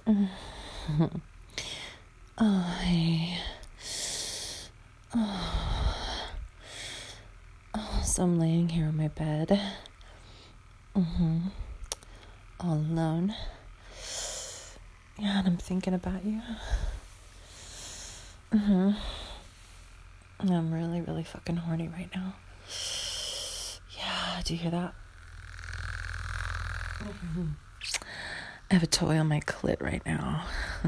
Oh, hey. So I'm laying here on my bed. All alone. Yeah, and I'm thinking about you. And I'm really, really fucking horny right now. Yeah, do you hear that? I have a toy on my clit right now.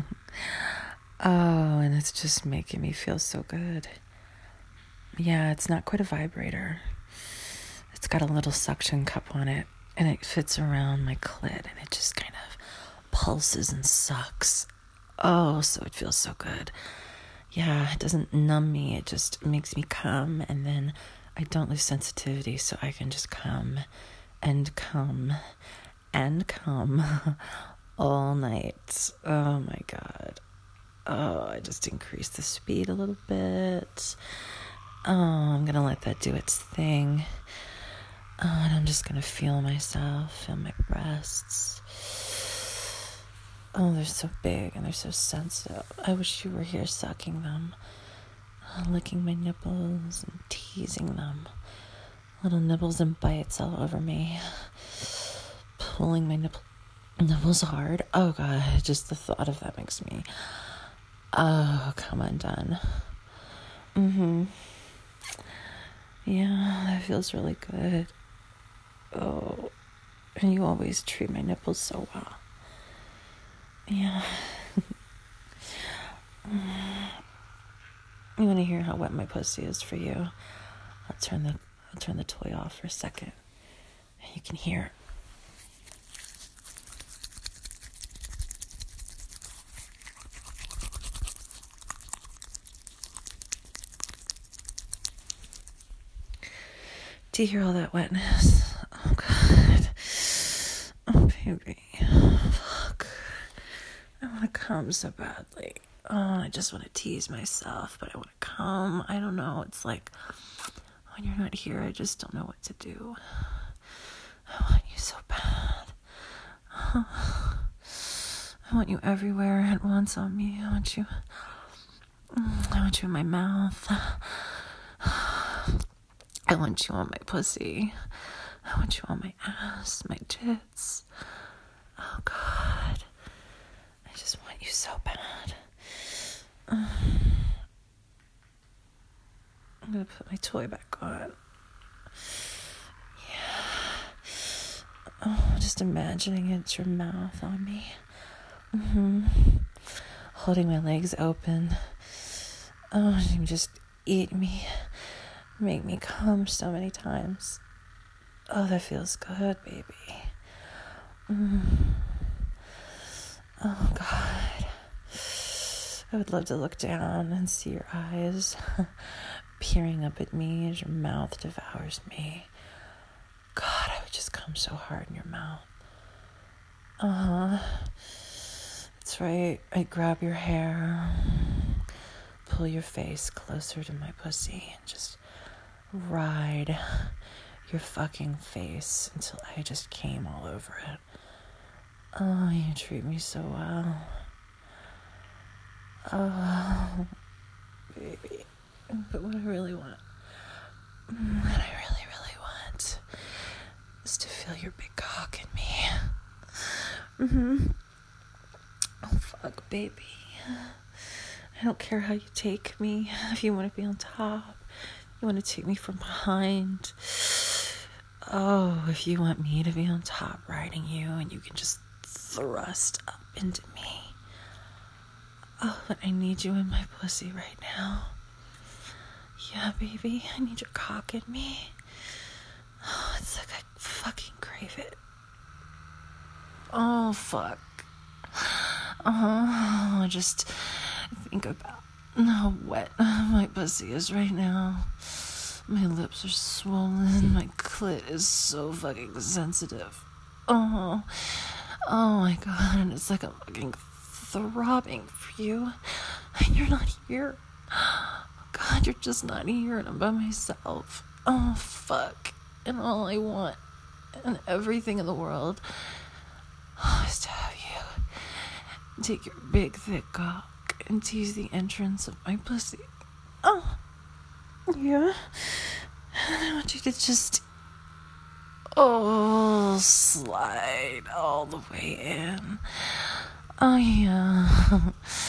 Oh, and it's just making me feel so good. Yeah, it's not quite a vibrator. It's got a little suction cup on it, and it fits around my clit, and it just kind of pulses and sucks. Oh, so it feels so good. Yeah, it doesn't numb me. It just makes me come, and then I don't lose sensitivity, so I can just come and come and come all night. Oh, my God. Oh, I just increased the speed a little bit. Oh, I'm going to let that do its thing. Oh, and I'm just going to feel myself, feel my breasts. Oh, they're so big and they're so sensitive. I wish you were here sucking them. Licking my nipples and teasing them. Little nibbles and bites all over me. Pulling my nipples hard. Oh, God, just the thought of that makes me... Oh, come undone. Yeah, that feels really good. Oh, and you always treat my nipples so well. Yeah. You want to hear how wet my pussy is for you? I'll turn the toy off for a second. You can hear. Do you hear all that wetness? Oh, God. Oh, baby. Fuck. I want to come so badly. Oh, I just want to tease myself, but I want to come. I don't know. It's like when you're not here, I just don't know what to do. I want you so bad. I want you everywhere at once on me. I want you in my mouth. I want you on my pussy. I want you on my ass, my tits. Oh, God. I just want you so bad. I'm going to put my toy back on. Yeah. Oh, just imagining it's your mouth on me. Holding my legs open. Oh, you just eat me. Make me come so many times. Oh, that feels good, baby. Oh, God. I would love to look down and see your eyes peering up at me as your mouth devours me. God, I would just come so hard in your mouth. That's right. I'd grab your hair, pull your face closer to my pussy, and just ride your fucking face until I just came all over it. Oh, you treat me so well. Oh, baby. But what I really want, is to feel your big cock in me. Oh, fuck, baby. I don't care how you take me. If you want to be on top, you want to take me from behind. Oh, if you want me to be on top riding you and you can just thrust up into me. Oh, but I need you in my pussy right now. Yeah, baby, I need your cock in me. Oh, it's like I fucking crave it. Oh, fuck. Oh, just think about how wet my pussy is right now. My lips are swollen. My clit is so fucking sensitive. Oh my God. And it's like I'm fucking throbbing for you. And you're not here. Oh, God, you're just not here. And I'm by myself. Oh, fuck. And all I want and everything in the world is to have you take your big, thick cock and tease the entrance of my pussy. Oh, yeah. And I want you to just, slide all the way in. Oh, yeah.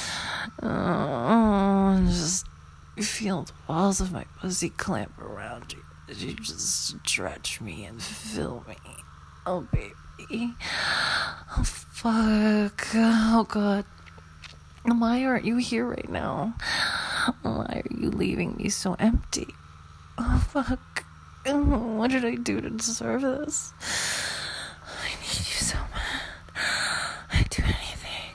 Oh, just feel the walls of my pussy clamp around you. You just stretch me and fill me. Oh, baby. Oh, fuck. Oh, God. Why aren't you here right now? Why are you leaving me so empty? Oh, fuck. What did I do to deserve this? I need you so bad. I'd do anything.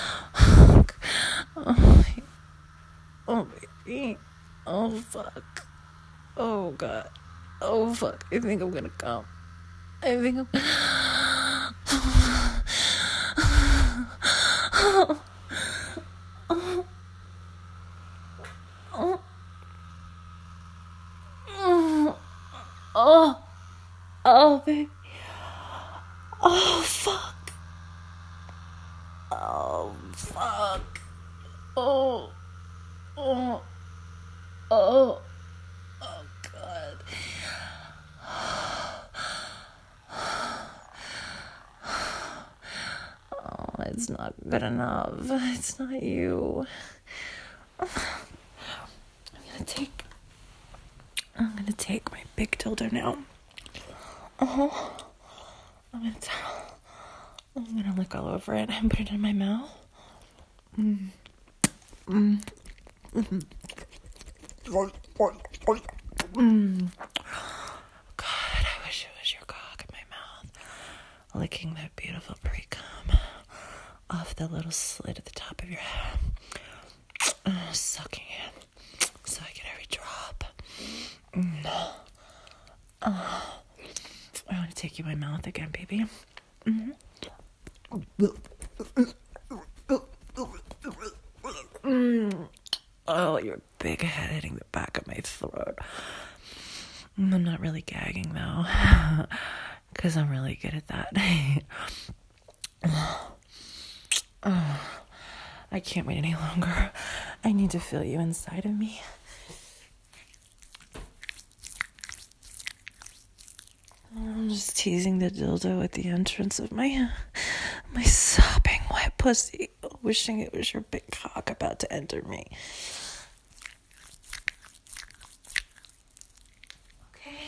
Oh, baby. Oh, fuck. Oh, God. Oh, fuck. I think I'm gonna come. I think I'm... Oh, baby. Oh, fuck. Oh, fuck. Oh, oh, oh, oh, God. Oh, it's not good enough. It's not you. I'm gonna take my big dildo now. I'm gonna lick all over it and put it in my mouth. God, I wish it was your cock in my mouth, licking that beautiful pre-cum off the little slit at the top of your head, sucking it so I get every drop. I want to take you in my mouth again, baby. Oh, your big head hitting the back of my throat. I'm not really gagging, though, because I'm really good at that. I can't wait any longer. I need to feel you inside of me. I'm just teasing the dildo at the entrance of my sopping wet pussy, wishing it was your big cock about to enter me. Okay.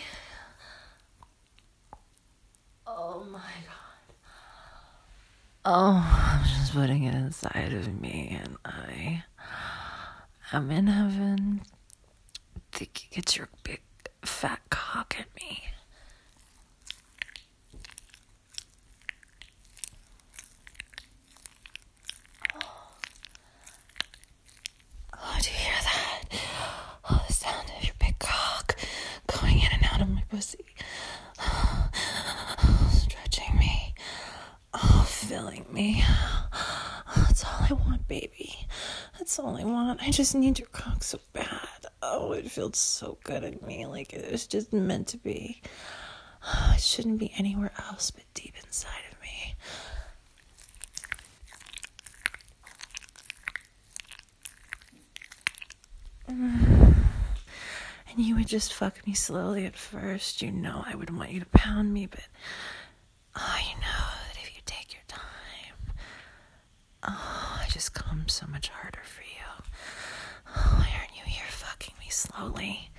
Oh my God. Oh, I'm just putting it inside of me, and I am in heaven. Think you get your big fat cock at me. Oh, do you hear that? Oh, the sound of your big cock going in and out of my pussy. Stretching me. Oh, filling me. That's all I want, baby. That's all I want. I just need your cock so bad. Oh, it feels so good in me, like it was just meant to be. Oh, it shouldn't be anywhere else but deep inside of me. And you would just fuck me slowly at first. You know I would want you to pound me, but you know that if you take your time, I just come so much harder for you. Why aren't you here fucking me slowly?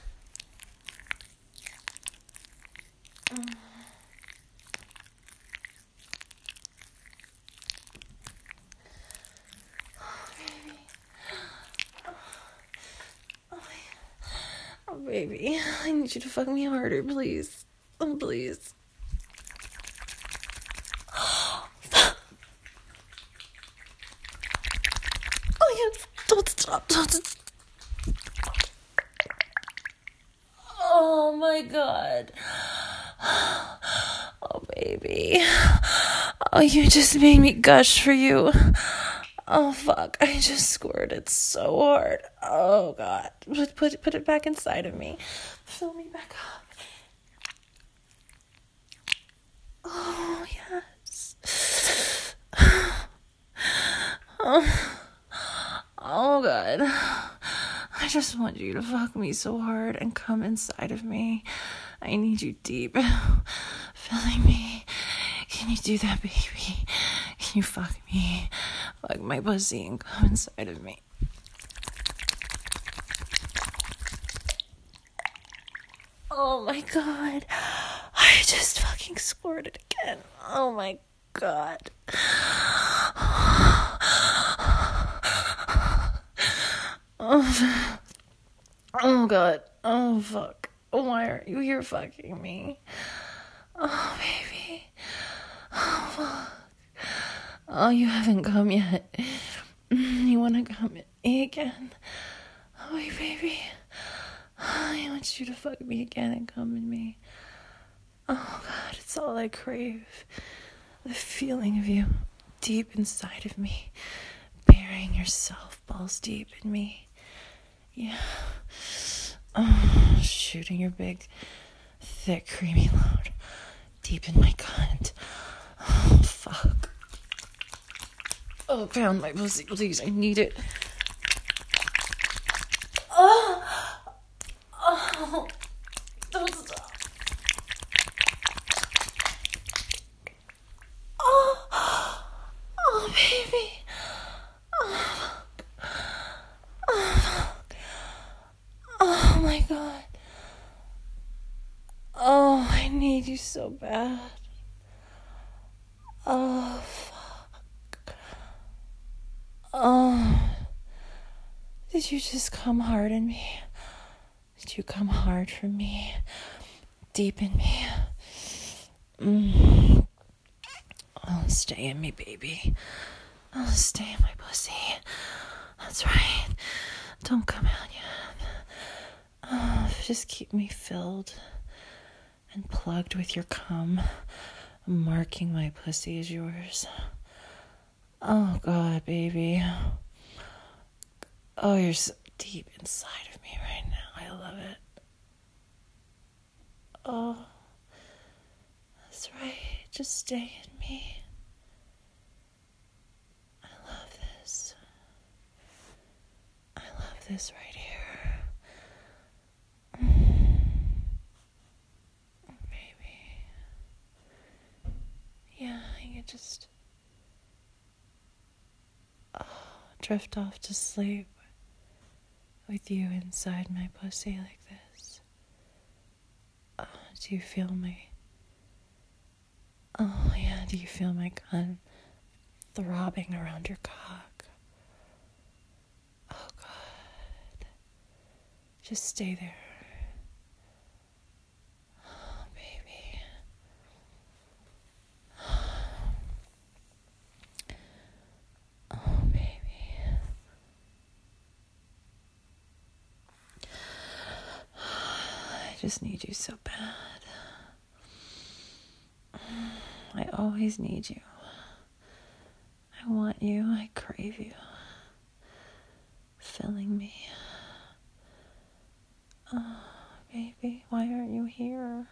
Oh, baby, I need you to fuck me harder, please. Oh, please. Oh, yeah, don't stop. Oh, my God. Oh, baby. Oh, you just made me gush for you. Oh, fuck. I just squirted so hard. Oh, God. Put it back inside of me. Fill me back up. Oh, yes. Oh God. I just want you to fuck me so hard and come inside of me. I need you deep. Filling me. Can you do that, baby? Can you fuck me? Fuck my pussy and come inside of me. Oh my God. I just fucking squirted again. Oh my God. Oh God. Oh fuck. Why aren't you here fucking me? Oh baby. Oh fuck. Oh, you haven't come yet. You wanna come at me again? Oh wait, baby. I want you to fuck me again and come in me. Oh God, it's all I crave. The feeling of you deep inside of me, burying yourself balls deep in me. Yeah. Oh, shooting your big, thick, creamy load deep in my cunt. Oh, fuck. Oh, pound my pussy, please. I need it. Oh. Oh. Don't stop. Oh. Oh, baby. Oh. Oh. Oh, my God. Oh, I need you so bad. Oh, fuck. Oh. Did you just come hard in me? Did you come hard for me? Deep in me? Oh, stay in me, baby. Oh, stay in my pussy. That's right. Don't come out yet. Oh, just keep me filled and plugged with your cum, marking my pussy as yours. Oh, God, baby. Oh, you're so deep inside of me right now. I love it. Oh, that's right. Just stay in me. I love this. I love this right here. Baby. Yeah, I could just drift off to sleep with you inside my pussy like this. Do you feel Oh, yeah, do you feel my gun throbbing around your cock? Oh, God. Just stay there. Oh, baby. Oh, baby. I just need you so bad. I always need you. I want you. I crave you. Filling me. Oh, baby, why aren't you here?